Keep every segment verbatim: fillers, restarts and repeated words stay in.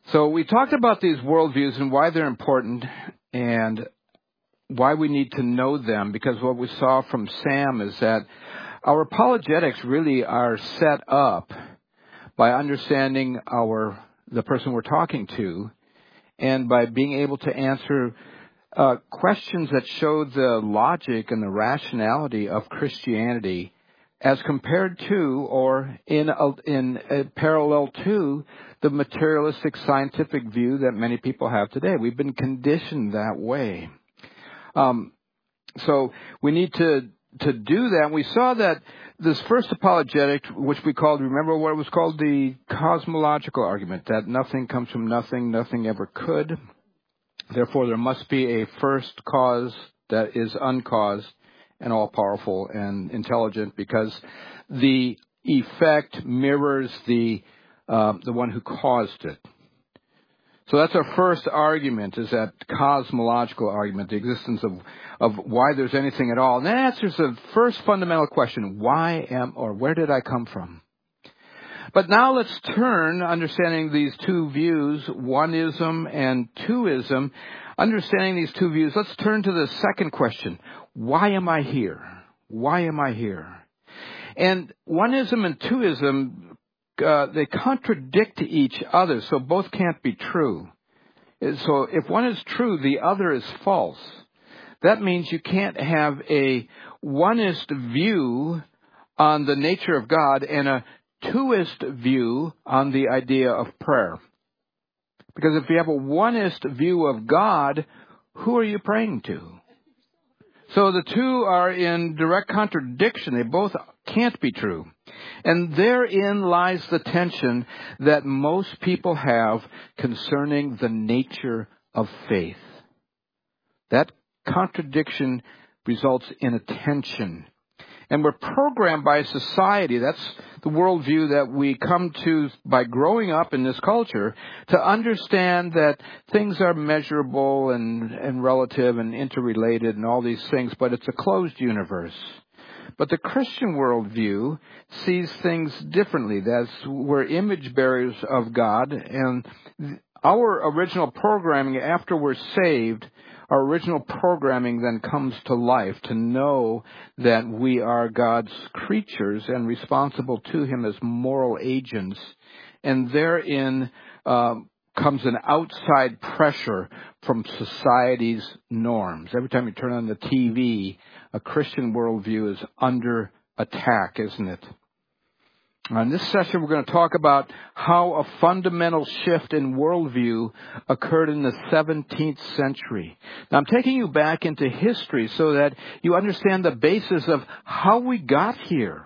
So we talked about these worldviews and why they're important and why we need to know them, because what we saw from Sam is that our apologetics really are set up by understanding our the person we're talking to and by being able to answer uh, questions that show the logic and the rationality of Christianity as compared to or in a, in a parallel to the materialistic scientific view that many people have today. We've been conditioned that way. Um, so we need to to do that. We saw that this first apologetic, which we called, remember what it was called? The cosmological argument, that nothing comes from nothing, nothing ever could. Therefore, there must be a first cause that is uncaused and all-powerful and intelligent, because the effect mirrors the uh, the one who caused it. So that's our first argument, is that cosmological argument, the existence of, of why there's anything at all. And that answers the first fundamental question, why am, or where did I come from? But now let's turn, understanding these two views, oneism and twoism, understanding these two views, let's turn to the second question. Why am I here? Why am I here? And oneism and twoism, uh, they contradict each other, so both can't be true. So if one is true, the other is false. That means you can't have a oneist view on the nature of God and a twoist view on the idea of prayer. Because if you have a oneist view of God, who are you praying to? So the two are in direct contradiction. They both can't be true. And therein lies the tension that most people have concerning the nature of faith. That contradiction results in a tension. And we're programmed by society, that's the worldview that we come to by growing up in this culture, to understand that things are measurable and, and relative and interrelated and all these things, but it's a closed universe. But the Christian worldview sees things differently. That's, we're image bearers of God, and our original programming after we're saved, our original programming then comes to life, to know that we are God's creatures and responsible to Him as moral agents. And therein uh, comes an outside pressure from society's norms. Every time you turn on the T V, a Christian worldview is under attack, isn't it? In this session, we're going to talk about how a fundamental shift in worldview occurred in the seventeenth century. Now, I'm taking you back into history so that you understand the basis of how we got here.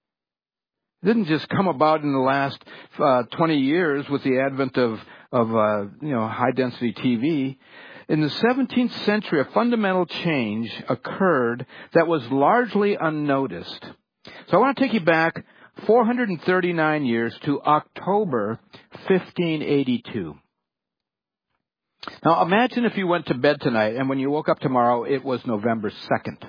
It didn't just come about in the last uh, twenty years with the advent of, of uh, you know, high-density T V. In the seventeenth century, a fundamental change occurred that was largely unnoticed. So I want to take you back four hundred thirty-nine years to October fifteen eighty-two. Now imagine if you went to bed tonight and when you woke up tomorrow it was November second.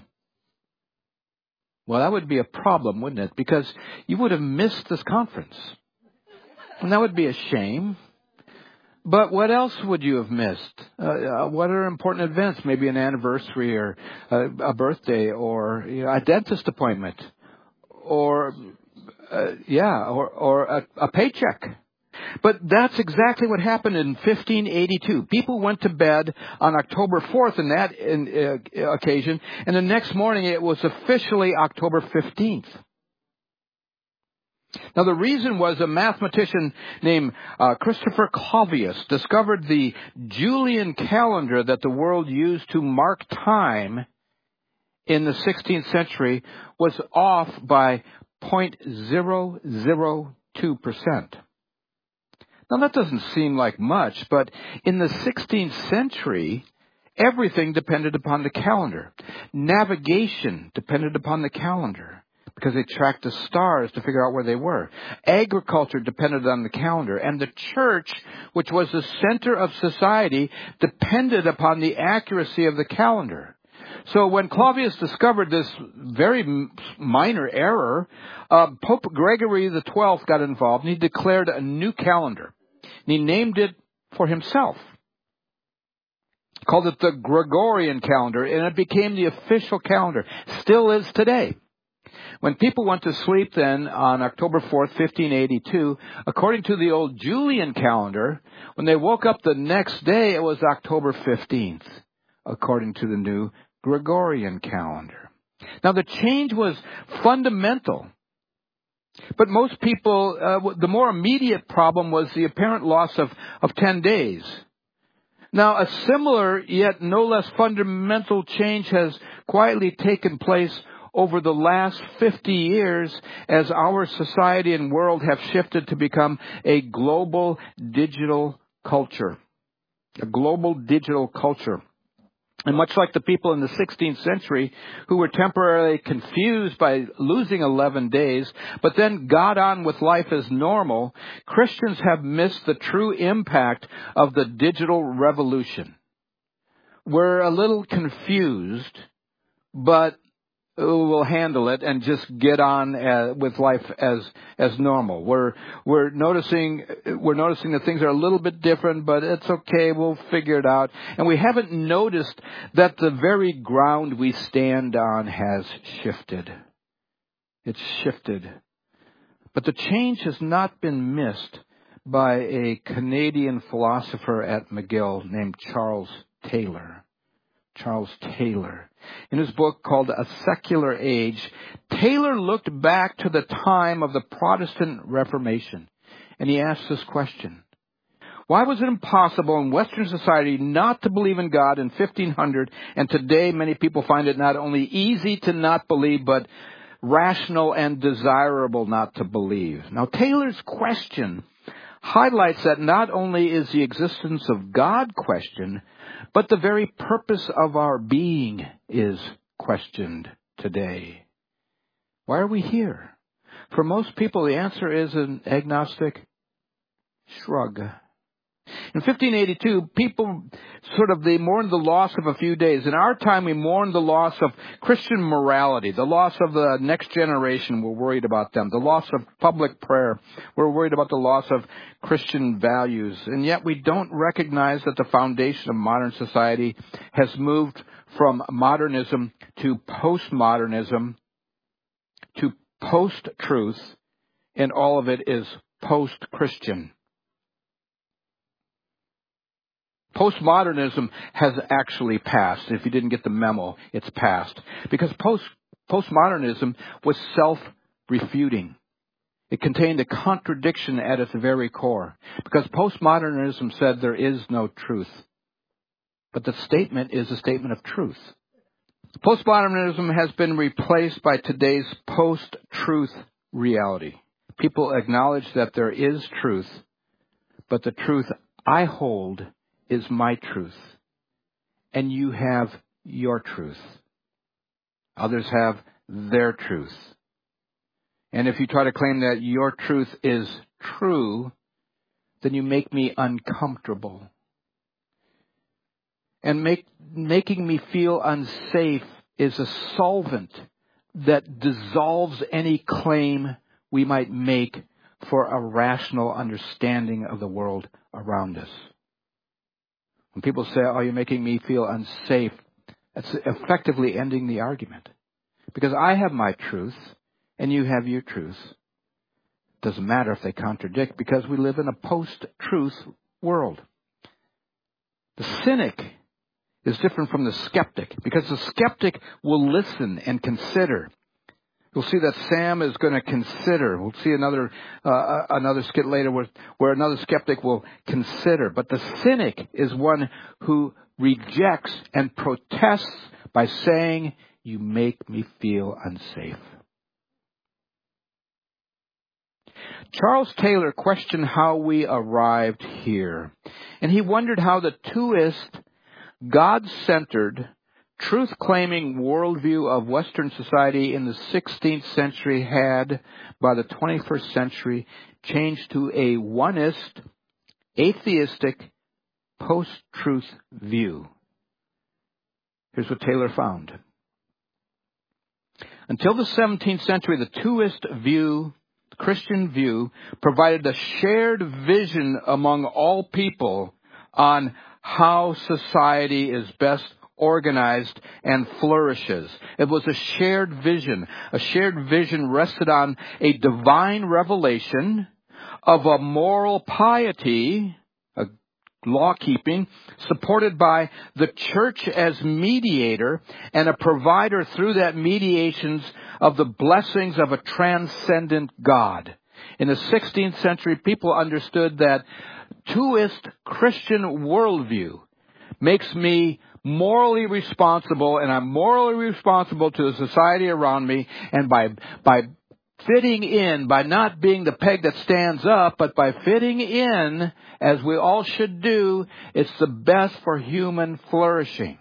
Well, that would be a problem, wouldn't it? Because you would have missed this conference. And that would be a shame. But what else would you have missed? Uh, uh, what are important events? Maybe an anniversary or a, a birthday or, you know, a dentist appointment or Uh, yeah, or, or a, a paycheck. But that's exactly what happened in fifteen eighty-two. People went to bed on October fourth in that in, uh, occasion, and the next morning it was officially October fifteenth. Now, the reason was a mathematician named uh, Christopher Clavius discovered the Julian calendar that the world used to mark time in the sixteenth century was off by zero point zero zero two percent. Now, that doesn't seem like much, but in the sixteenth century, everything depended upon the calendar. Navigation depended upon the calendar because they tracked the stars to figure out where they were. Agriculture depended on the calendar. And the church, which was the center of society, depended upon the accuracy of the calendar. So when Clavius discovered this very minor error, uh, Pope Gregory the twelfth got involved, and he declared a new calendar. And he named it for himself. Called it the Gregorian calendar, and it became the official calendar. Still is today. When people went to sleep then on October fourth, fifteen eighty-two, according to the old Julian calendar, when they woke up the next day, it was October fifteenth, according to the new Gregorian calendar. Now, the change was fundamental. But most people, uh, the more immediate problem was the apparent loss of, of ten days. Now, a similar yet no less fundamental change has quietly taken place over the last fifty years as our society and world have shifted to become a global digital culture. A global digital culture. And much like the people in the sixteenth century who were temporarily confused by losing eleven days, but then got on with life as normal, Christians have missed the true impact of the digital revolution. We're a little confused, but we'll handle it and just get on uh, with life as as normal. We're we're noticing we're noticing that things are a little bit different, but it's okay. We'll figure it out. And we haven't noticed that the very ground we stand on has shifted. It's shifted. But the change has not been missed by a Canadian philosopher at McGill named Charles Taylor. Charles Taylor. In his book called A Secular Age, Taylor looked back to the time of the Protestant Reformation, and he asked this question. Why was it impossible in Western society not to believe in God in fifteen hundred, and today many people find it not only easy to not believe, but rational and desirable not to believe? Now, Taylor's question highlights that not only is the existence of God questioned, but the very purpose of our being is questioned today. Why are we here? For most people, the answer is an agnostic shrug. In fifteen eighty-two, people sort of, they mourned the loss of a few days. In our time, we mourn the loss of Christian morality, the loss of the next generation. We're worried about them. The loss of public prayer. We're worried about the loss of Christian values. And yet we don't recognize that the foundation of modern society has moved from modernism to postmodernism to post-truth, and all of it is post-Christian. Postmodernism has actually passed. If you didn't get the memo, it's passed. Because post postmodernism was self-refuting. It contained a contradiction at its very core. Because postmodernism said there is no truth. But the statement is a statement of truth. Postmodernism has been replaced by today's post-truth reality. People acknowledge that there is truth, but the truth I hold is my truth, and you have your truth. Others have their truth. And if you try to claim that your truth is true, then you make me uncomfortable. And make, making me feel unsafe is a solvent that dissolves any claim we might make for a rational understanding of the world around us. When people say, oh, you're making me feel unsafe, that's effectively ending the argument. Because I have my truth, and you have your truth. It doesn't matter if they contradict, because we live in a post-truth world. The cynic is different from the skeptic, because the skeptic will listen and consider. You'll see that Sam is going to consider. We'll see another uh, another skit later where, where another skeptic will consider. But the cynic is one who rejects and protests by saying, you make me feel unsafe. Charles Taylor questioned how we arrived here. And he wondered how the twoist, God-centered, truth-claiming worldview of Western society in the sixteenth century had, by the twenty-first century, changed to a oneist, atheistic, post-truth view. Here's what Taylor found. Until the seventeenth century, the twoist view, the Christian view, provided a shared vision among all people on how society is best organized and flourishes. It was a shared vision. A shared vision rested on a divine revelation of a moral piety, a law-keeping, supported by the church as mediator and a provider through that mediations of the blessings of a transcendent God. In the sixteenth century, people understood that twoist Christian worldview makes me morally responsible, and I'm morally responsible to the society around me, and by by fitting in, by not being the peg that stands up, but by fitting in, as we all should do, it's the best for human flourishing.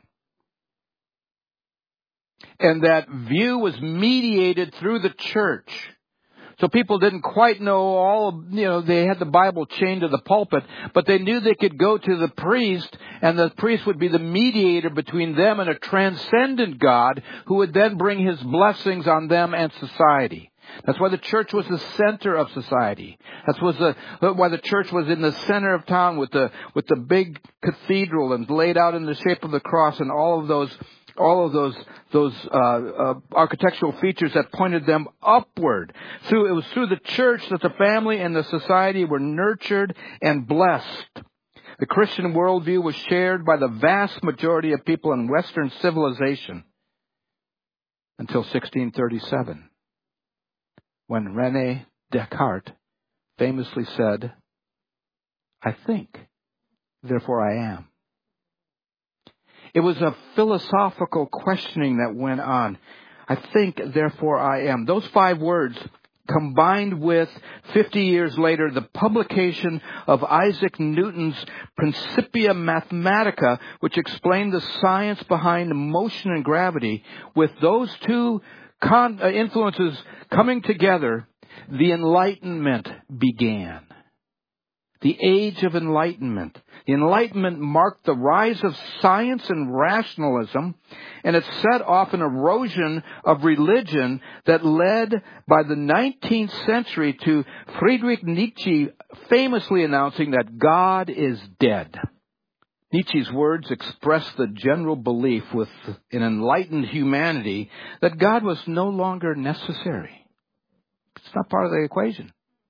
And that view was mediated through the church. So people didn't quite know all of, you know, they had the Bible chained to the pulpit, but they knew they could go to the priest, and the priest would be the mediator between them and a transcendent God who would then bring his blessings on them and society. That's why the church was the center of society. That's was the, why the church was in the center of town with the, with the big cathedral and laid out in the shape of the cross and all of those all of those those uh, uh, architectural features that pointed them upward. Through, it was through the church that the family and the society were nurtured and blessed. The Christian worldview was shared by the vast majority of people in Western civilization until sixteen thirty-seven, when René Descartes famously said, "I think, therefore I am." It was a philosophical questioning that went on. I think, therefore I am. Those five words, combined with, fifty years later, the publication of Isaac Newton's Principia Mathematica, which explained the science behind motion and gravity, with those two con- uh, influences coming together, the Enlightenment began. The Age of Enlightenment. The Enlightenment marked the rise of science and rationalism, and it set off an erosion of religion that led by the nineteenth century to Friedrich Nietzsche famously announcing that God is dead. Nietzsche's words expressed the general belief with an enlightened humanity that God was no longer necessary. It's not part of the equation.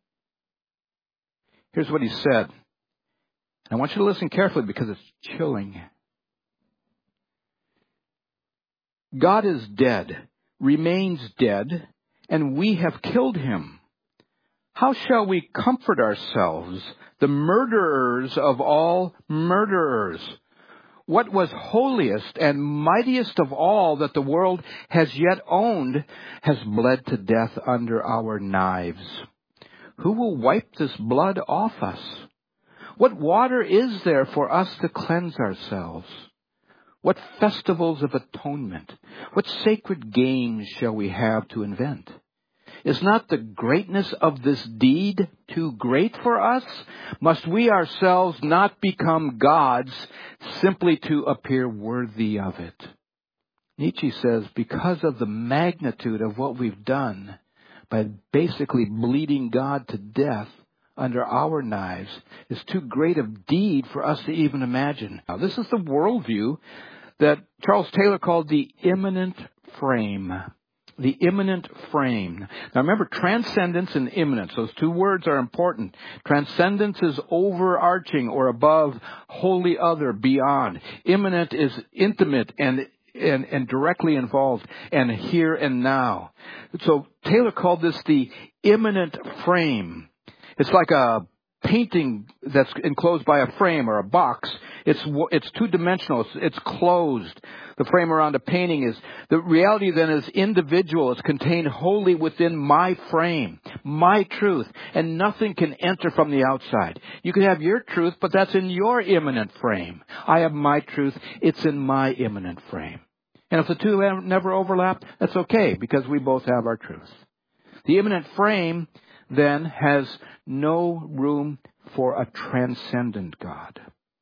Here's what he said. I want you to listen carefully because it's chilling. God is dead, remains dead, and we have killed him. How shall we comfort ourselves, the murderers of all murderers? What was holiest and mightiest of all that the world has yet owned has bled to death under our knives. Who will wipe this blood off us? What water is there for us to cleanse ourselves? What festivals of atonement? What sacred games shall we have to invent? Is not the greatness of this deed too great for us? Must we ourselves not become gods simply to appear worthy of it? Nietzsche says, because of the magnitude of what we've done, by basically bleeding God to death under our knives, is too great a deed for us to even imagine. Now, this is the worldview that Charles Taylor called the immanent frame. The immanent frame. Now remember, transcendence and immanence, those two words are important. Transcendence is overarching or above, wholly other, beyond. Immanent is intimate and And, and directly involved, and here and now. So Taylor called this the immanent frame. It's like a painting that's enclosed by a frame or a box. It's it's two-dimensional. It's, it's closed. The frame around a painting is, the reality then is individual. It's contained wholly within my frame, my truth, and nothing can enter from the outside. You can have your truth, but that's in your immanent frame. I have my truth. It's in my immanent frame. And if the two never overlap, that's okay, because we both have our truth. The immanent frame then has no room for a transcendent God.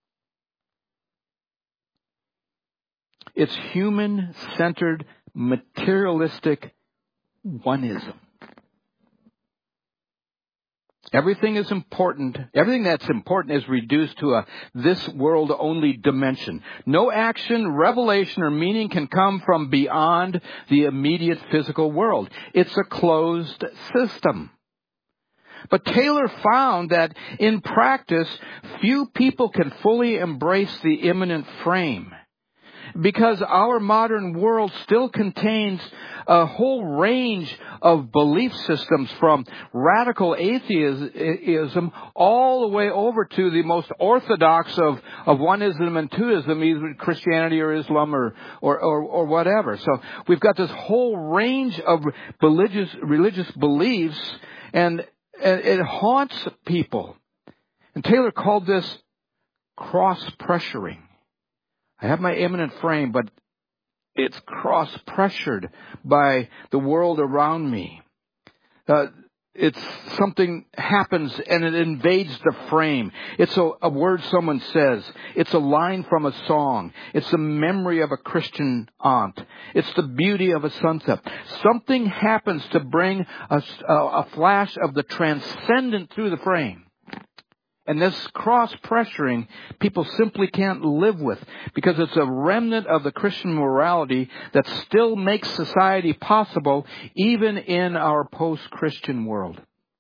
It's human-centered, materialistic oneism. Everything is important. Everything that's important is reduced to a this world only dimension. No action, revelation, or meaning can come from beyond the immediate physical world. It's a closed system. But Taylor found that in practice, few people can fully embrace the immanent frame, because our modern world still contains a whole range of belief systems, from radical atheism all the way over to the most orthodox of, of oneism and twoism, either Christianity or Islam or, or, or, or whatever. So we've got this whole range of religious, religious beliefs, and it haunts people. And Taylor called this cross-pressuring. I have my immanent frame, but it's cross-pressured by the world around me. Uh, it's something happens and it invades the frame. It's a, a word someone says. It's a line from a song. It's the memory of a Christian aunt. It's the beauty of a sunset. Something happens to bring a, a, a flash of the transcendent through the frame. And this cross-pressuring, people simply can't live with, because it's a remnant of the Christian morality that still makes society possible even in our post-Christian world.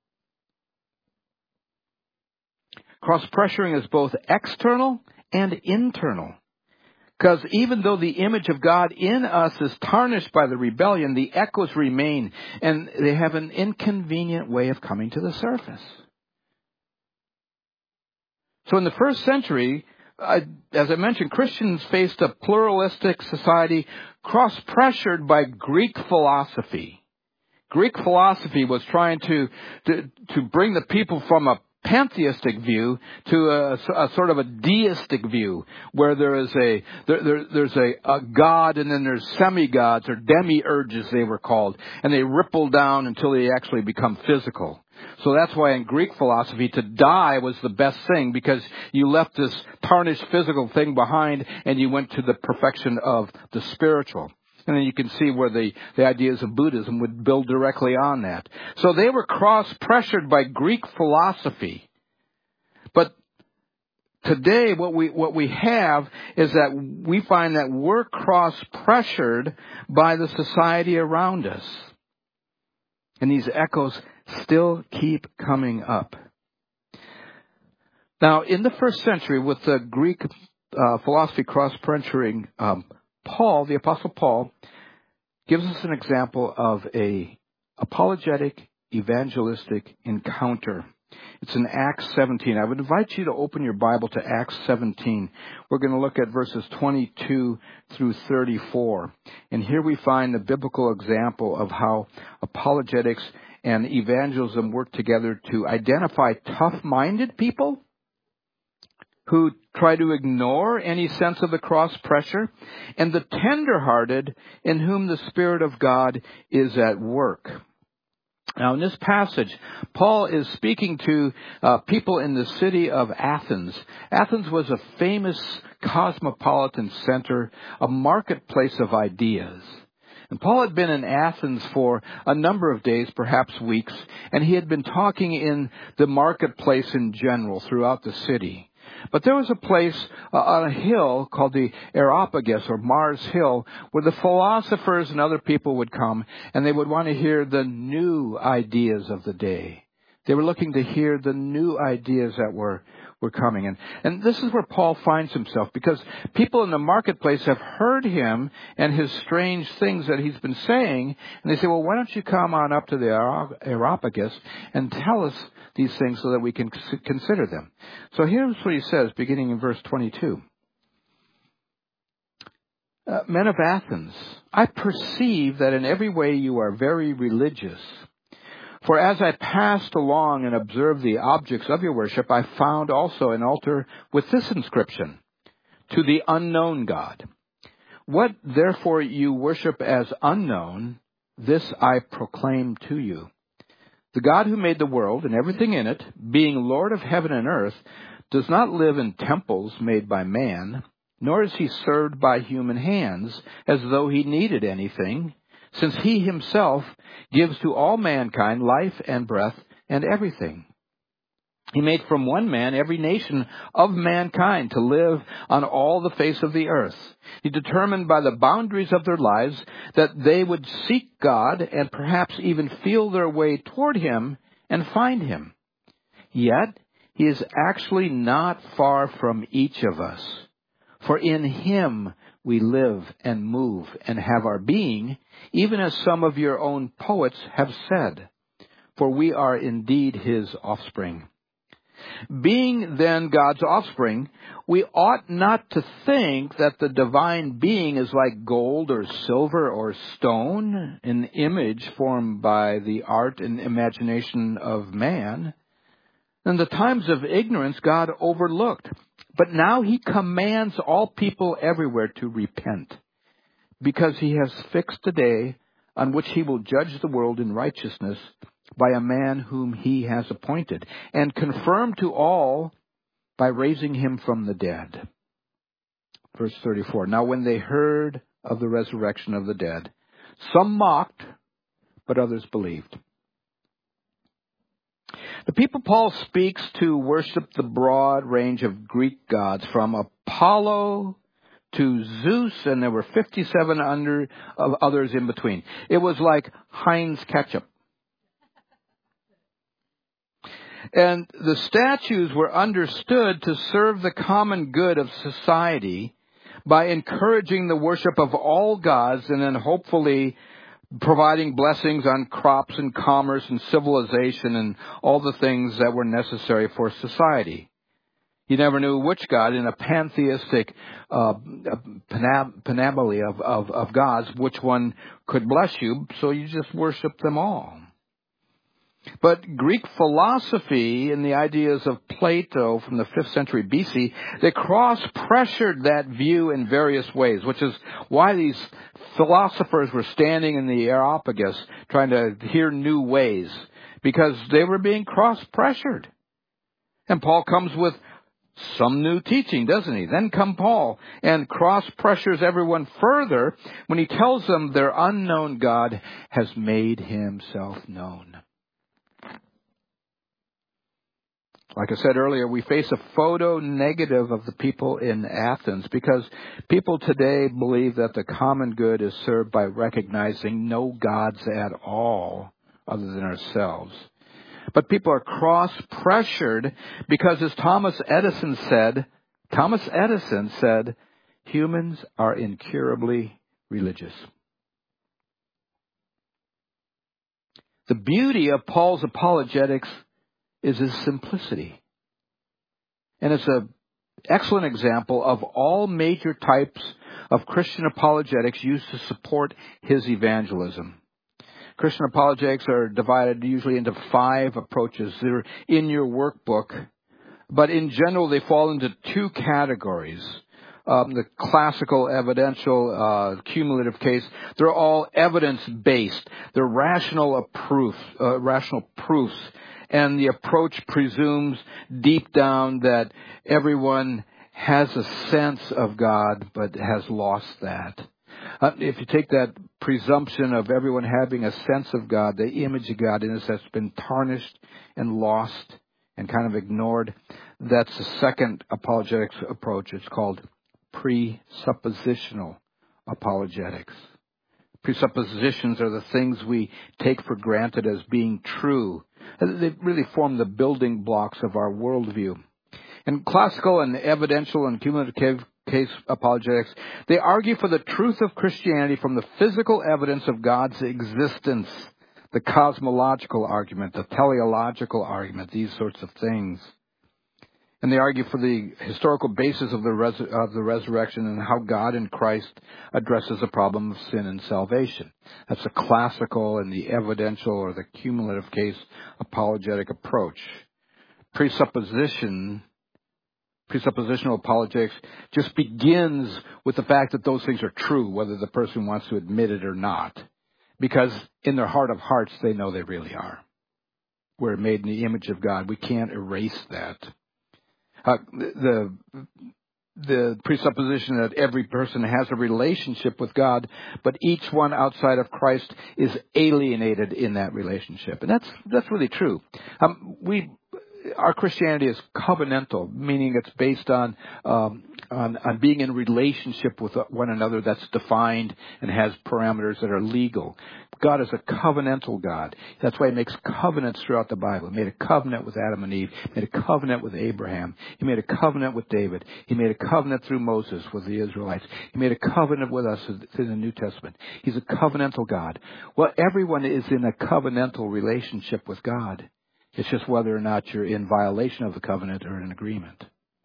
Cross-pressuring is both external and internal. Because even though the image of God in us is tarnished by the rebellion, the echoes remain, and they have an inconvenient way of coming to the surface. So in the first century, uh, as I mentioned, Christians faced a pluralistic society cross-pressured by Greek philosophy. Greek philosophy was trying to, to, to bring the people from a pantheistic view to a, a sort of a deistic view, where there is a there, there, there's a, a god, and then there's semi-gods, or demiurges they were called, and they ripple down until they actually become physical. So that's why in Greek philosophy, to die was the best thing, because you left this tarnished physical thing behind and you went to the perfection of the spiritual. And then you can see where the, the ideas of Buddhism would build directly on that. So they were cross-pressured by Greek philosophy. But today what we what we have is that we find that we're cross-pressured by the society around us. And these echoes still keep coming up. Now, in the first century, with the Greek uh, philosophy cross-pressuring, um, Paul, the Apostle Paul, gives us an example of a apologetic, evangelistic encounter. It's in Acts seventeen. I would invite you to open your Bible to Acts seventeen. We're going to look at verses twenty-two through thirty-four. And here we find the biblical example of how apologetics and evangelism work together to identify tough-minded people who try to ignore any sense of the cross pressure, and the tender-hearted in whom the Spirit of God is at work. Now, in this passage, Paul is speaking to uh, people in the city of Athens. Athens was a famous cosmopolitan center, a marketplace of ideas. And Paul had been in Athens for a number of days, perhaps weeks, and he had been talking in the marketplace in general throughout the city. But there was a place uh, on a hill called the Areopagus, or Mars Hill, where the philosophers and other people would come, and they would want to hear the new ideas of the day. They were looking to hear the new ideas that were, were coming. And, and this is where Paul finds himself, because people in the marketplace have heard him and his strange things that he's been saying, and they say, well, why don't you come on up to the Areopagus and tell us these things so that we can consider them. So here's what he says, beginning in verse twenty-two. Uh, Men of Athens, I perceive that in every way you are very religious. For as I passed along and observed the objects of your worship, I found also an altar with this inscription, to the unknown God. What therefore you worship as unknown, this I proclaim to you. The God who made the world and everything in it, being Lord of heaven and earth, does not live in temples made by man, nor is he served by human hands as though he needed anything, since he himself gives to all mankind life and breath and everything. He made from one man every nation of mankind to live on all the face of the earth. He determined by the boundaries of their lives that they would seek God and perhaps even feel their way toward Him and find Him. Yet, He is actually not far from each of us. For in Him we live and move and have our being, even as some of your own poets have said. For we are indeed His offspring. Being then God's offspring, we ought not to think that the divine being is like gold or silver or stone, an image formed by the art and imagination of man. In the times of ignorance, God overlooked. But now He commands all people everywhere to repent, because He has fixed a day on which He will judge the world in righteousness by a man whom He has appointed, and confirm to all by raising Him from the dead. Verse thirty-four, now when they heard of the resurrection of the dead, some mocked, but others believed. The people Paul speaks to worship the broad range of Greek gods, from Apollo to Zeus, and there were fifty-seven under, of others in between. It was like Heinz ketchup. And the statues were understood to serve the common good of society by encouraging the worship of all gods and then hopefully providing blessings on crops and commerce and civilization and all the things that were necessary for society. You never knew which god in a pantheistic uh, panoply of, of, of gods, which one could bless you, so you just worship them all. But Greek philosophy and the ideas of Plato from the fifth century B C, they cross-pressured that view in various ways, which is why these philosophers were standing in the Areopagus trying to hear new ways, because they were being cross-pressured. And Paul comes with some new teaching, doesn't he? Then come Paul and cross-pressures everyone further when he tells them their unknown God has made Himself known. Like I said earlier, we face a photo negative of the people in Athens because people today believe that the common good is served by recognizing no gods at all other than ourselves. But people are cross-pressured because, as Thomas Edison said, Thomas Edison said, humans are incurably religious. The beauty of Paul's apologetics is His simplicity. And it's an excellent example of all major types of Christian apologetics used to support his evangelism. Christian apologetics are divided usually into five approaches. They're in your workbook, but in general they fall into two categories. Um, the classical, evidential, uh, cumulative case, they're all evidence-based. They're rational proof, uh, rational proofs. And the approach presumes deep down that everyone has a sense of God, but has lost that. Uh, if you take that presumption of everyone having a sense of God, the image of God in us that's been tarnished and lost and kind of ignored, that's the second apologetics approach. It's called presuppositional apologetics. Presuppositions are the things we take for granted as being true. They really form the building blocks of our worldview. And classical and evidential and cumulative case apologetics, they argue for the truth of Christianity from the physical evidence of God's existence, the cosmological argument, the teleological argument, these sorts of things. And they argue for the historical basis of the, res- of the resurrection and how God in Christ addresses the problem of sin and salvation. That's the classical and the evidential or the cumulative case apologetic approach. Presupposition, presuppositional apologetics just begins with the fact that those things are true, whether the person wants to admit it or not. Because in their heart of hearts, they know they really are. We're made in the image of God. We can't erase that. Uh, the the presupposition that every person has a relationship with God, but each one outside of Christ is alienated in that relationship, and that's that's really true. Um, we our Christianity is covenantal, meaning it's based on, um, on on being in relationship with one another that's defined and has parameters that are legal. God is a covenantal God. That's why He makes covenants throughout the Bible. He made a covenant with Adam and Eve. He made a covenant with Abraham. He made a covenant with David. He made a covenant through Moses with the Israelites. He made a covenant with us in the New Testament. He's a covenantal God. Well, everyone is in a covenantal relationship with God. It's just whether or not you're in violation of the covenant or in agreement.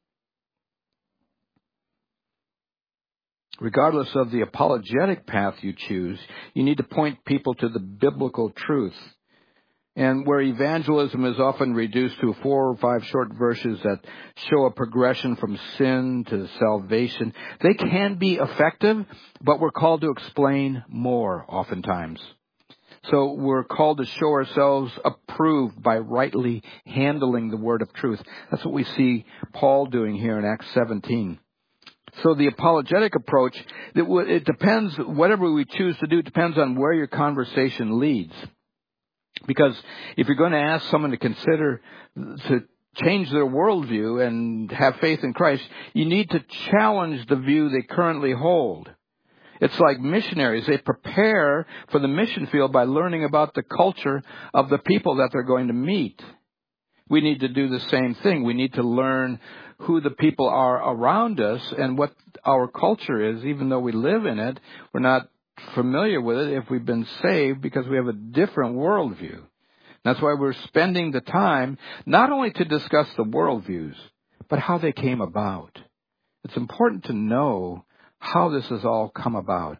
Regardless of the apologetic path you choose, you need to point people to the biblical truth. And where evangelism is often reduced to four or five short verses that show a progression from sin to salvation, they can be effective, but we're called to explain more oftentimes. So we're called to show ourselves approved by rightly handling the word of truth. That's what we see Paul doing here in Acts seventeen. So the apologetic approach, it depends, whatever we choose to do depends on where your conversation leads. Because if you're going to ask someone to consider, to change their worldview and have faith in Christ, you need to challenge the view they currently hold. It's like missionaries. They prepare for the mission field by learning about the culture of the people that they're going to meet. We need to do the same thing. We need to learn who the people are around us and what our culture is. Even though we live in it, we're not familiar with it if we've been saved because we have a different worldview. That's why we're spending the time not only to discuss the worldviews, but how they came about. It's important to know how this has all come about.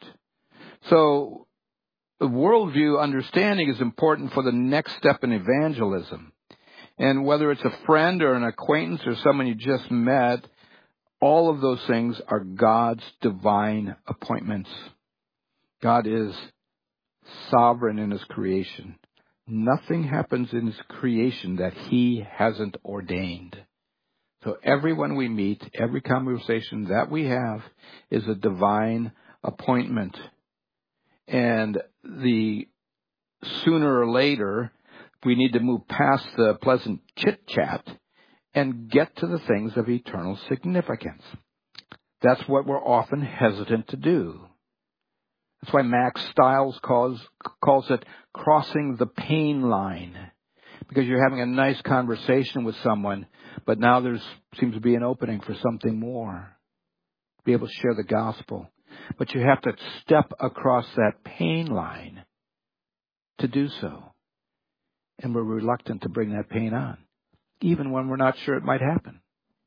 So the worldview understanding is important for the next step in evangelism. And whether it's a friend or an acquaintance or someone you just met, all of those things are God's divine appointments. God is sovereign in His creation. Nothing happens in His creation that He hasn't ordained. So everyone we meet, every conversation that we have is a divine appointment. And the sooner or later, we need to move past the pleasant chit-chat and get to the things of eternal significance. That's what we're often hesitant to do. That's why Max Stiles calls, calls it crossing the pain line. Because you're having a nice conversation with someone, but now there seems to be an opening for something more. Be able to share the gospel. But you have to step across that pain line to do so. And we're reluctant to bring that pain on, even when we're not sure it might happen.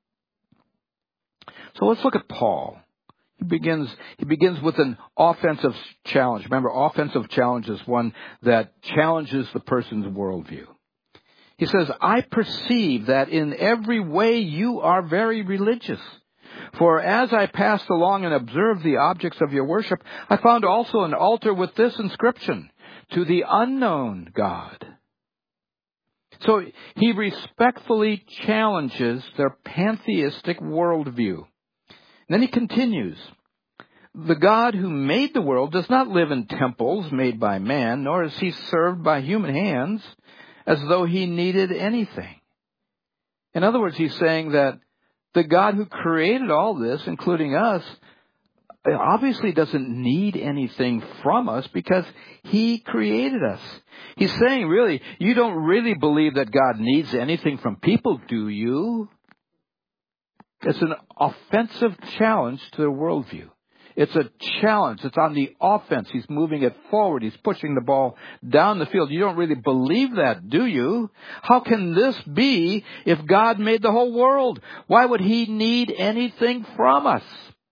So let's look at Paul. He begins, he begins with an offensive challenge. Remember, offensive challenge is one that challenges the person's worldview. He says, I perceive that in every way you are very religious. For as I passed along and observed the objects of your worship, I found also an altar with this inscription, to the unknown God. So he respectfully challenges their pantheistic worldview. And then he continues, the God who made the world does not live in temples made by man, nor is he served by human hands as though he needed anything. In other words, he's saying that the God who created all this, including us, obviously doesn't need anything from us because he created us. He's saying, really, you don't really believe that God needs anything from people, do you? It's an offensive challenge to their worldview. It's a challenge. It's on the offense. He's moving it forward. He's pushing the ball down the field. You don't really believe that, do you? How can this be if God made the whole world? Why would he need anything from us?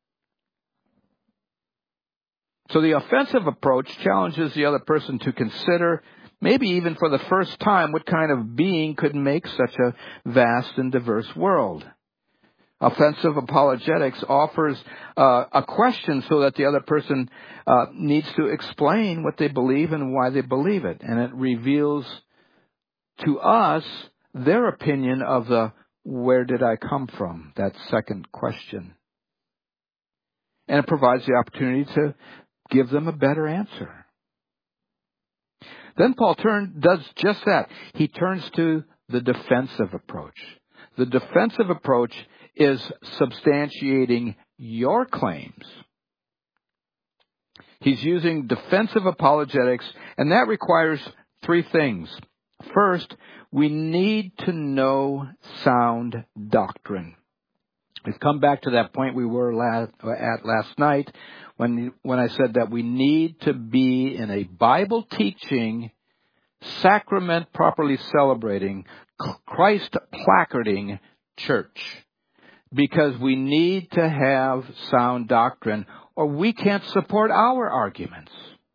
So the offensive approach challenges the other person to consider, maybe even for the first time, what kind of being could make such a vast and diverse world. Offensive apologetics offers uh, a question so that the other person uh, needs to explain what they believe and why they believe it. And it reveals to us their opinion of the where did I come from, that second question. And it provides the opportunity to give them a better answer. Then Paul turn, does just that. He turns to the defensive approach. The defensive approach is substantiating your claims. He's using defensive apologetics, and that requires three things. First, we need to know sound doctrine. We've come back to that point we were last, at last night when, when I said that we need to be in a Bible teaching, sacrament properly celebrating, Christ placarding church. Because we need to have sound doctrine, or we can't support our arguments.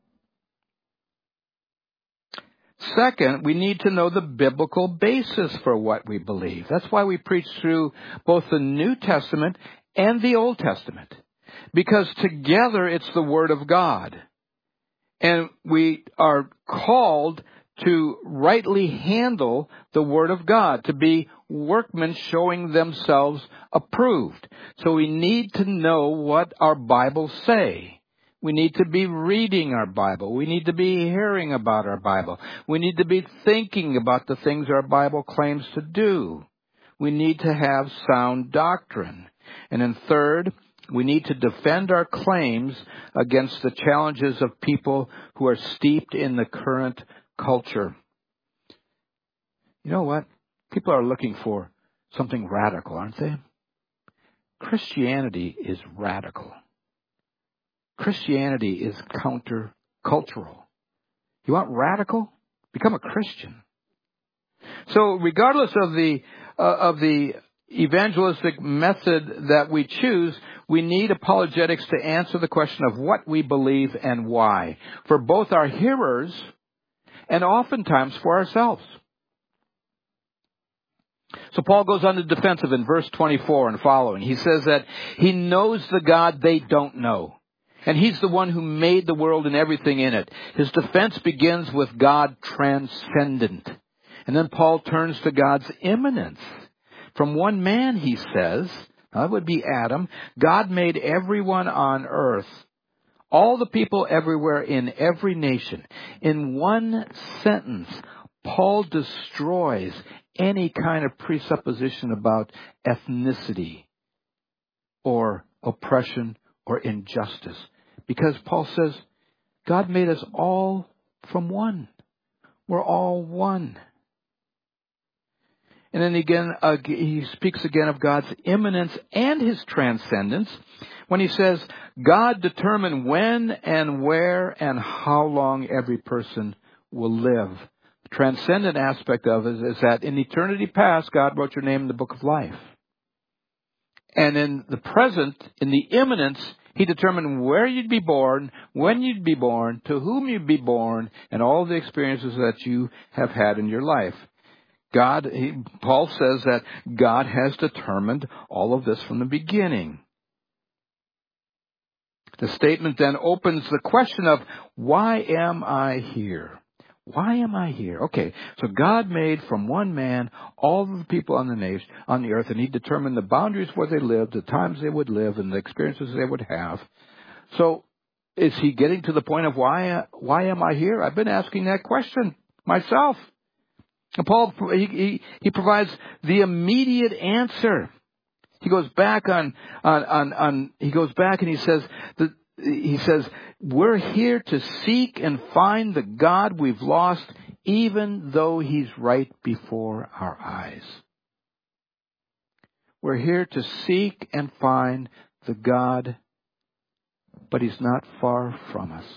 Second, we need to know the biblical basis for what we believe. That's why we preach through both the New Testament and the Old Testament. Because together it's the Word of God. And we are called to rightly handle the Word of God, to be workmen showing themselves approved. So we need to know what our Bibles say. We need to be reading our Bible. We need to be hearing about our Bible. We need to be thinking about the things our Bible claims to do. We need to have sound doctrine. And then third, we need to defend our claims against the challenges of people who are steeped in the current culture. You know what? People are looking for something radical, aren't they? Christianity is radical. Christianity is counter-cultural. You want radical? Become a Christian. So regardless of the uh, of the evangelistic method that we choose, we need apologetics to answer the question of what we believe and why, for both our hearers and oftentimes for ourselves. So Paul goes on the defensive in verse twenty-four and following. He says that he knows the God they don't know. And he's the one who made the world and everything in it. His defense begins with God transcendent. And then Paul turns to God's immanence. From one man, he says, that would be Adam, God made everyone on earth, all the people everywhere in every nation. In one sentence, Paul destroys any kind of presupposition about ethnicity or oppression or injustice. Because Paul says, God made us all from one. We're all one. And then again, uh, he speaks again of God's immanence and his transcendence when he says, God determined when and where and how long every person will live. The transcendent aspect of it is that in eternity past, God wrote your name in the book of life. And in the present, in the immanence, he determined where you'd be born, when you'd be born, to whom you'd be born, and all the experiences that you have had in your life. God, he, Paul says that God has determined all of this from the beginning. The statement then opens the question of, why am I here? Why am I here? Okay, so God made from one man all of the people on the nation, on the earth, and he determined the boundaries where they lived, the times they would live, and the experiences they would have. So, is he getting to the point of why? Why am I here? I've been asking that question myself. And Paul, he, he, he provides the immediate answer. He goes back on, on, on, on he goes back and he says that. He says, we're here to seek and find the God we've lost, even though he's right before our eyes. We're here to seek and find the God, but he's not far from us.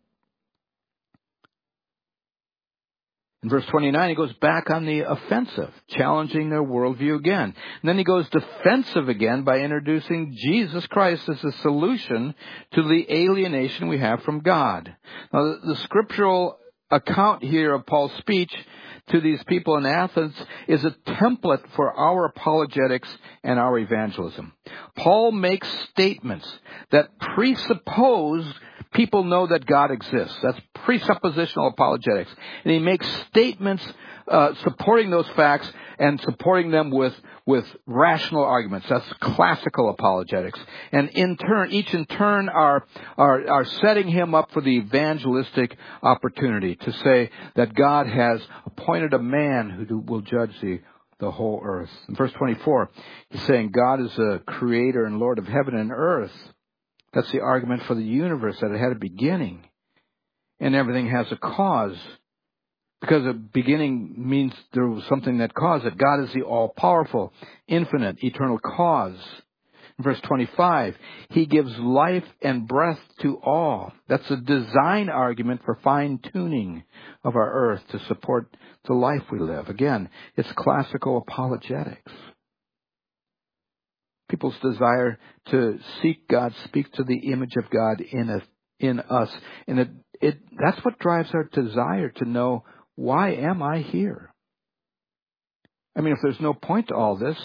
In verse twenty-nine, he goes back on the offensive, challenging their worldview again. And then he goes defensive again by introducing Jesus Christ as the solution to the alienation we have from God. Now, the, the scriptural account here of Paul's speech to these people in Athens is a template for our apologetics and our evangelism. Paul makes statements that presuppose people know that God exists. That's presuppositional apologetics. And he makes statements uh, supporting those facts and supporting them with, with rational arguments. That's classical apologetics. And in turn, each in turn are, are, are setting him up for the evangelistic opportunity to say that God has appointed a man who will judge the the whole earth. In verse twenty-four, he's saying God is the creator and Lord of heaven and earth. That's the argument for the universe, that it had a beginning. And everything has a cause. Because a beginning means there was something that caused it. God is the all-powerful, infinite, eternal cause. In verse twenty-five, he gives life and breath to all. That's a design argument for fine-tuning of our earth to support the life we live. Again, it's classical apologetics. People's desire to seek God speaks to the image of God in us. In us. And it, it, that's what drives our desire to know, why am I here? I mean, if there's no point to all this,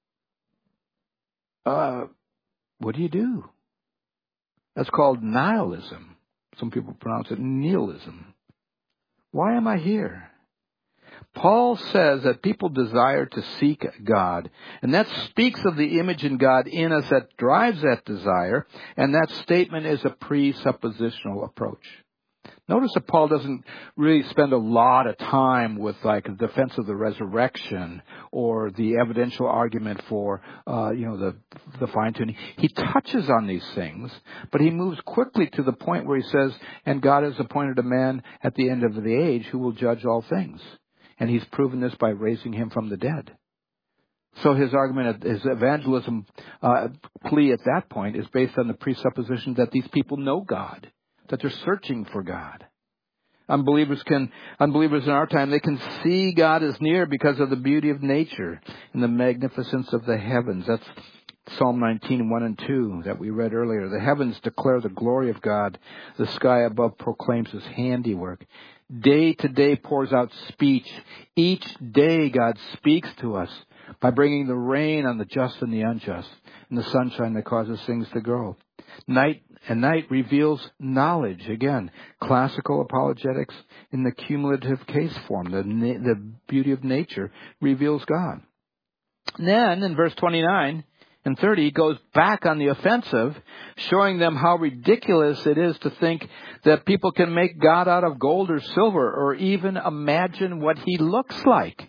Uh, what do you do? That's called nihilism. Some people pronounce it nihilism. Why am I here? Paul says that people desire to seek God, and that speaks of the image in God in us that drives that desire, and that statement is a presuppositional approach. Notice that Paul doesn't really spend a lot of time with, like, the defense of the resurrection or the evidential argument for, uh, you know, the the fine-tuning. He touches on these things, but he moves quickly to the point where he says, and God has appointed a man at the end of the age who will judge all things. And he's proven this by raising him from the dead. So his argument, his evangelism uh, plea at that point is based on the presupposition that these people know God, that they're searching for God. Unbelievers can, unbelievers in our time, they can see God as near because of the beauty of nature and the magnificence of the heavens. That's Psalm nineteen, one and two that we read earlier. The heavens declare the glory of God. The sky above proclaims his handiwork. Day to day pours out speech. Each day God speaks to us by bringing the rain on the just and the unjust and the sunshine that causes things to grow. Night and night reveals knowledge. Again, classical apologetics in the cumulative case form. The, the beauty of nature reveals God. And then in verse twenty-nine and thirty, he goes back on the offensive, showing them how ridiculous it is to think that people can make God out of gold or silver or even imagine what he looks like.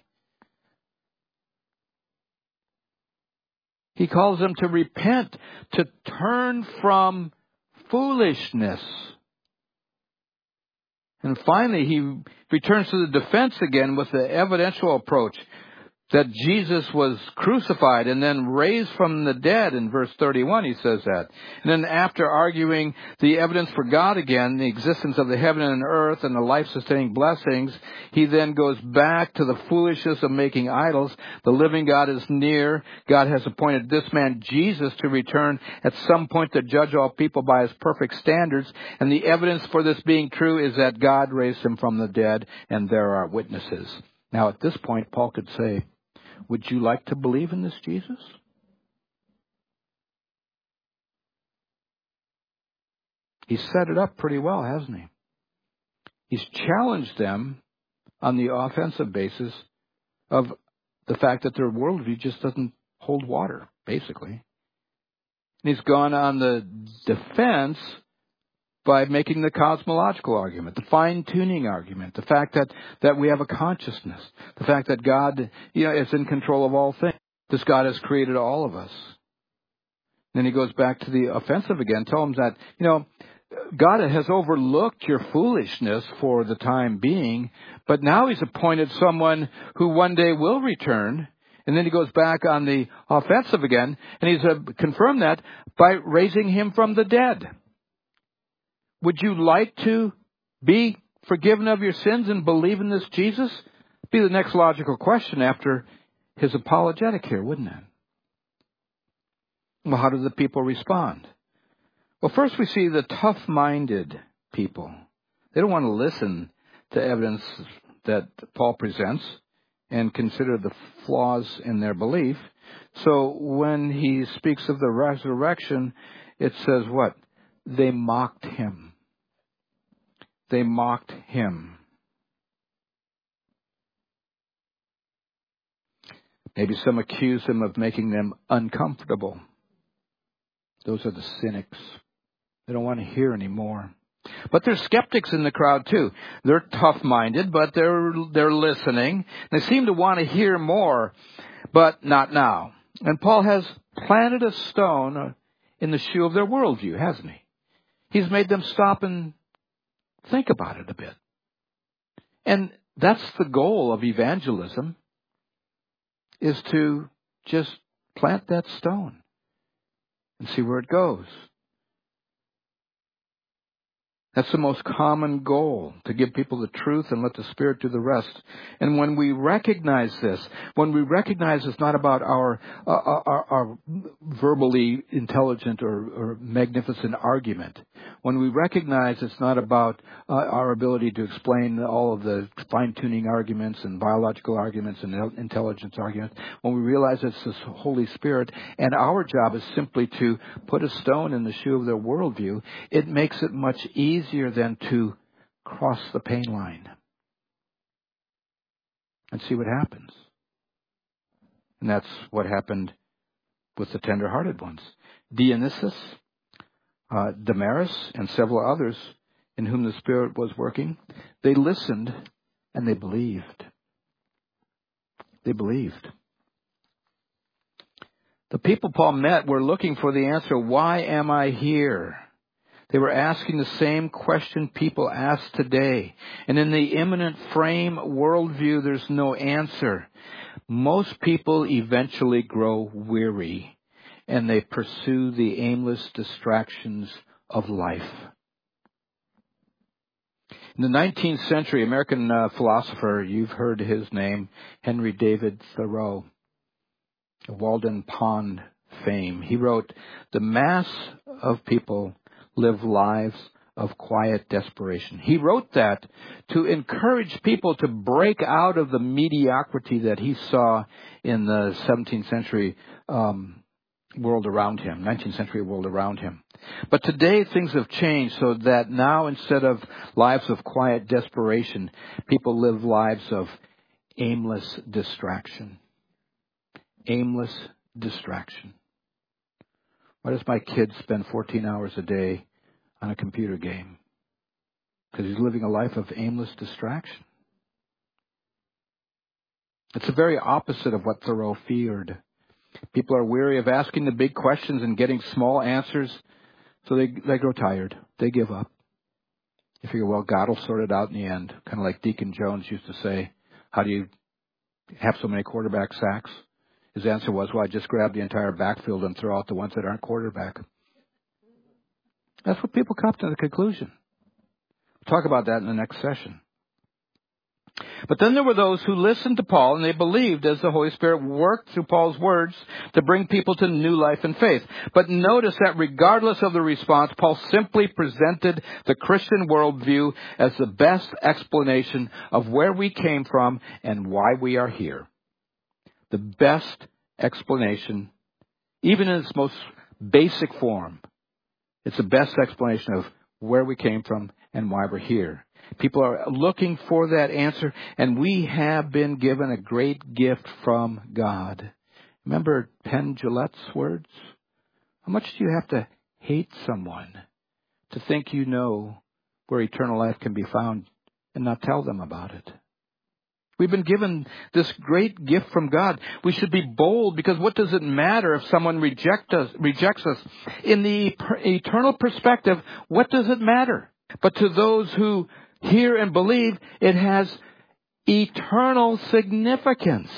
He calls them to repent, to turn from foolishness. And finally, he returns to the defense again with the evidential approach that Jesus was crucified and then raised from the dead. In verse thirty-one, he says that. And then after arguing the evidence for God again, the existence of the heaven and earth and the life-sustaining blessings, he then goes back to the foolishness of making idols. The living God is near. God has appointed this man, Jesus, to return at some point to judge all people by his perfect standards. And the evidence for this being true is that God raised him from the dead, and there are witnesses. Now, at this point, Paul could say, would you like to believe in this Jesus? He's set it up pretty well, hasn't he? He's challenged them on the offensive basis of the fact that their worldview just doesn't hold water, basically. And he's gone on the defense by making the cosmological argument, the fine-tuning argument, the fact that, that we have a consciousness, the fact that God, you know, is in control of all things. This God has created all of us. Then he goes back to the offensive again, tell them that, you know, God has overlooked your foolishness for the time being, but now he's appointed someone who one day will return. And then he goes back on the offensive again, and he's uh, confirmed that by raising him from the dead. Would you like to be forgiven of your sins and believe in this Jesus? Be the next logical question after his apologetic here, wouldn't it? Well, how do the people respond? Well, first we see the tough-minded people. They don't want to listen to evidence that Paul presents and consider the flaws in their belief. So when he speaks of the resurrection, it says what? They mocked him. they mocked him. Maybe some accuse him of making them uncomfortable. Those are the cynics. They don't want to hear anymore. But there's skeptics in the crowd too. They're tough-minded, but they're they're listening. They seem to want to hear more, but not now. And Paul has planted a stone in the shoe of their worldview, hasn't he? He's made them stop and think about it a bit. And that's the goal of evangelism, is to just plant that stone and see where it goes. That's the most common goal, to give people the truth and let the Spirit do the rest. And when we recognize this, when we recognize it's not about our uh, our, our verbally intelligent or, or magnificent argument, when we recognize it's not about uh, our ability to explain all of the fine-tuning arguments and biological arguments and intelligence arguments, when we realize it's the Holy Spirit and our job is simply to put a stone in the shoe of their worldview, it makes it much easier easier than to cross the pain line and see what happens. And that's what happened with the tender-hearted ones. Dionysus, uh, Damaris, and several others in whom the Spirit was working, they listened and they believed. They believed. The people Paul met were looking for the answer, why am I here? They were asking the same question people ask today. And in the imminent frame worldview, there's no answer. Most people eventually grow weary, and they pursue the aimless distractions of life. In the nineteenth century, American uh, philosopher, you've heard his name, Henry David Thoreau, Walden Pond fame. He wrote, "The mass of people live lives of quiet desperation." He wrote that to encourage people to break out of the mediocrity that he saw in the seventeenth century um, world around him, nineteenth century world around him. But today things have changed so that now instead of lives of quiet desperation, people live lives of aimless distraction. Aimless distraction. Why does my kid spend fourteen hours a day on a computer game? Because he's living a life of aimless distraction. It's the very opposite of what Thoreau feared. People are weary of asking the big questions and getting small answers, so they they grow tired. They give up. You figure, well, God will sort it out in the end. Kind of like Deacon Jones used to say, how do you have so many quarterback sacks? His answer was, well, I just grab the entire backfield and throw out the ones that aren't quarterback. That's what people come to the conclusion. We'll talk about that in the next session. But then there were those who listened to Paul and they believed as the Holy Spirit worked through Paul's words to bring people to new life and faith. But notice that regardless of the response, Paul simply presented the Christian worldview as the best explanation of where we came from and why we are here. The best explanation, even in its most basic form. It's the best explanation of where we came from and why we're here. People are looking for that answer, and we have been given a great gift from God. Remember Penn Jillette's words? How much do you have to hate someone to think you know where eternal life can be found and not tell them about it? We've been given this great gift from God. We should be bold, because what does it matter if someone reject us, rejects us? In the eternal perspective, what does it matter? But to those who hear and believe, it has eternal significance.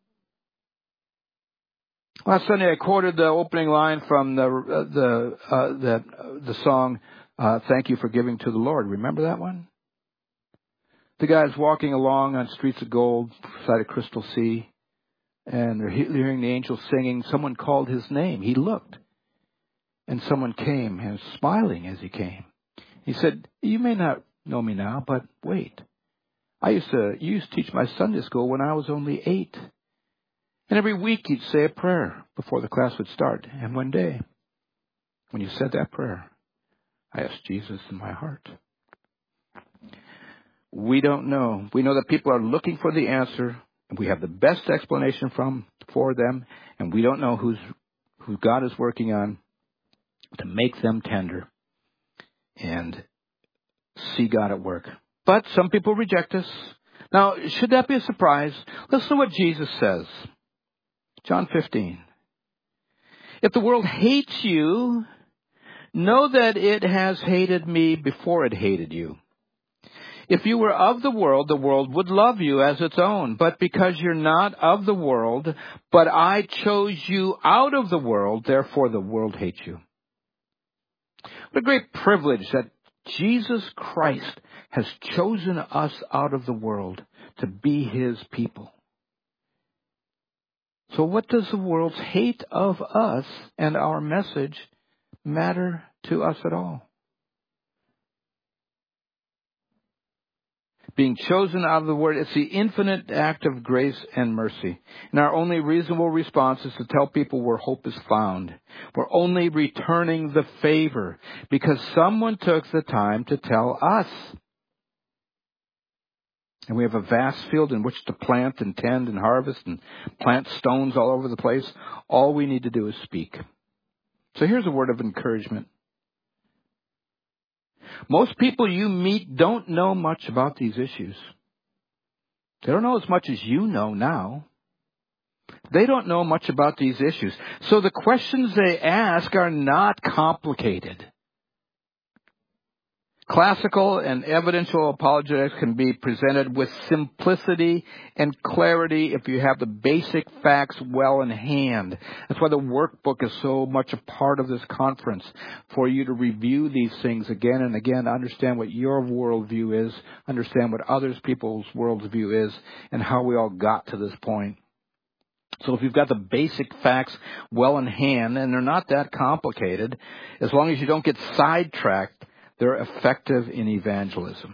Last Sunday, I quoted the opening line from the uh, the uh, the, uh, the song uh, "Thank You for Giving to the Lord." Remember that one? The guy's walking along on streets of gold beside a crystal sea, and they're hearing the angels singing. Someone called his name. He looked, and someone came and was smiling as he came. He said, "You may not know me now, but wait. I used to you used to teach my Sunday school when I was only eight. And every week you'd say a prayer before the class would start. And one day, when you said that prayer, I asked Jesus in my heart. We don't know. We know that people are looking for the answer, and we have the best explanation from for them, and we don't know who's who God is working on to make them tender and see God at work. But some people reject us. Now, should that be a surprise? Listen to what Jesus says. John fifteen. If the world hates you, know that it has hated me before it hated you. If you were of the world, the world would love you as its own. But because you're not of the world, but I chose you out of the world, therefore the world hates you. What a great privilege that Jesus Christ has chosen us out of the world to be His people. So what does the world's hate of us and our message matter to us at all? Being chosen out of the world, it's the infinite act of grace and mercy. And our only reasonable response is to tell people where hope is found. We're only returning the favor because someone took the time to tell us. And we have a vast field in which to plant and tend and harvest and plant stones all over the place. All we need to do is speak. So here's a word of encouragement. Most people you meet don't know much about these issues. They don't know as much as you know now. They don't know much about these issues. So the questions they ask are not complicated. Classical and evidential apologetics can be presented with simplicity and clarity if you have the basic facts well in hand. That's why the workbook is so much a part of this conference, for you to review these things again and again, understand what your worldview is, understand what other people's worldview is, and how we all got to this point. So if you've got the basic facts well in hand, and they're not that complicated, as long as you don't get sidetracked, they're effective in evangelism.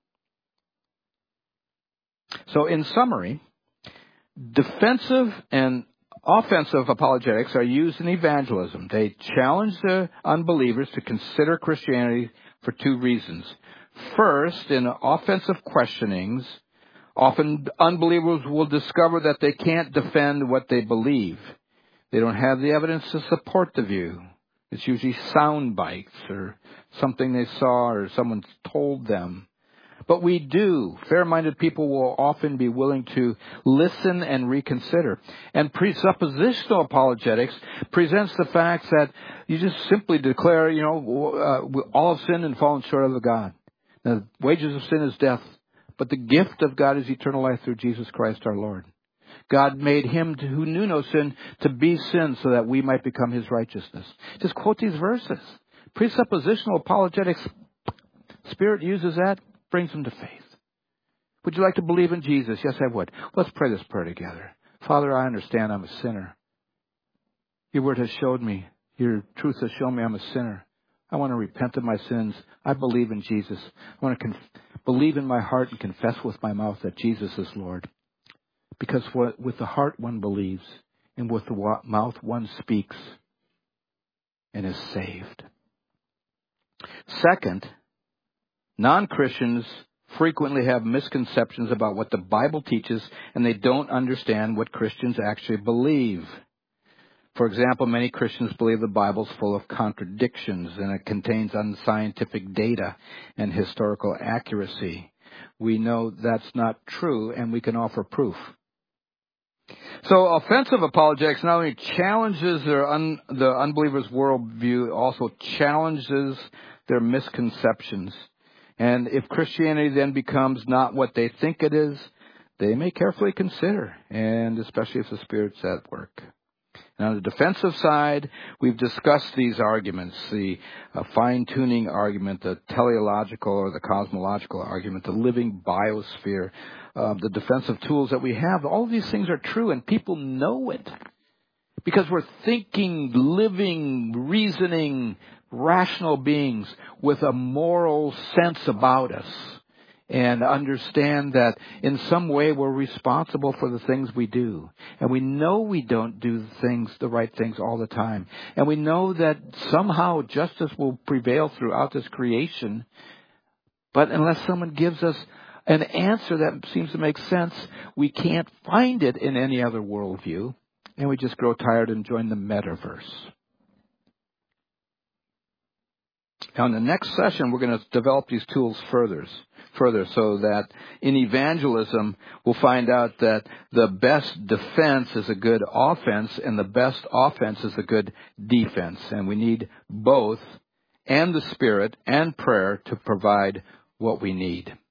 So in summary, defensive and offensive apologetics are used in evangelism. They challenge the unbelievers to consider Christianity for two reasons. First, in offensive questionings, often unbelievers will discover that they can't defend what they believe. They don't have the evidence to support the view. It's usually sound bites or something they saw or someone told them. But we do. Fair-minded people will often be willing to listen and reconsider. And presuppositional apologetics presents the facts that you just simply declare, you know, uh, all have sinned and fallen short of the God. Now, the wages of sin is death, but the gift of God is eternal life through Jesus Christ our Lord. God made him who knew no sin to be sin so that we might become his righteousness. Just quote these verses. Presuppositional apologetics, Spirit uses that, brings them to faith. Would you like to believe in Jesus? Yes, I would. Let's pray this prayer together. Father, I understand I'm a sinner. Your word has showed me. Your truth has shown me I'm a sinner. I want to repent of my sins. I believe in Jesus. I want to conf- believe in my heart and confess with my mouth that Jesus is Lord. Because with the heart one believes, and with the mouth one speaks and is saved. Second, non-Christians frequently have misconceptions about what the Bible teaches, and they don't understand what Christians actually believe. For example, many Christians believe the Bible's full of contradictions, and it contains unscientific data and historical accuracy. We know that's not true, and we can offer proof. So offensive apologetics not only challenges their un, the unbeliever's worldview, also challenges their misconceptions. And if Christianity then becomes not what they think it is, they may carefully consider, and especially if the Spirit's at work. And on the defensive side, we've discussed these arguments, the uh, fine-tuning argument, the teleological or the cosmological argument, the living biosphere, uh, the defensive tools that we have. All of these things are true, and people know it because we're thinking, living, reasoning, rational beings with a moral sense about us. And understand that in some way we're responsible for the things we do. And we know we don't do the things, the right things all the time. And we know that somehow justice will prevail throughout this creation. But unless someone gives us an answer that seems to make sense. We can't find it in any other worldview, and we just grow tired and join the metaverse. Now, in the next session, we're going to develop these tools further, further so that in evangelism, we'll find out that the best defense is a good offense, and the best offense is a good defense. And we need both, and the Spirit and prayer to provide what we need.